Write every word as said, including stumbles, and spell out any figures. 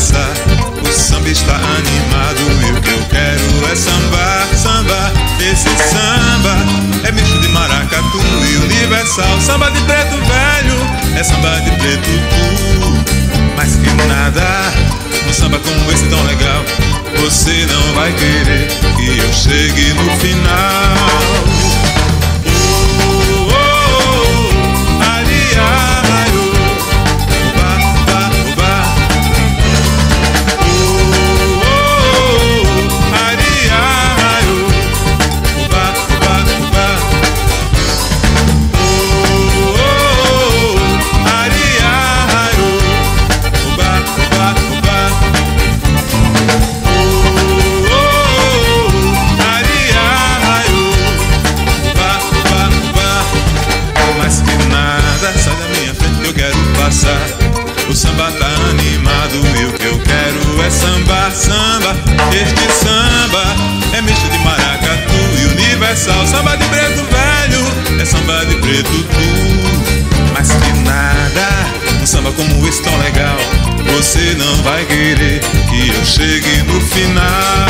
passar. O samba está animado e o que eu quero é sambar, sambar. Esse samba é misto de maracatu e universal. Samba de preto velho é samba de preto tu. Mais que nada, um samba como esse tão legal, você não vai querer que eu chegue no final. O samba tá animado e o que eu quero é sambar, samba. Este samba é misto de maracatu e universal. Samba de preto velho é samba de preto tu. Mais que nada, um samba como esse tão legal, você não vai querer que eu chegue no final.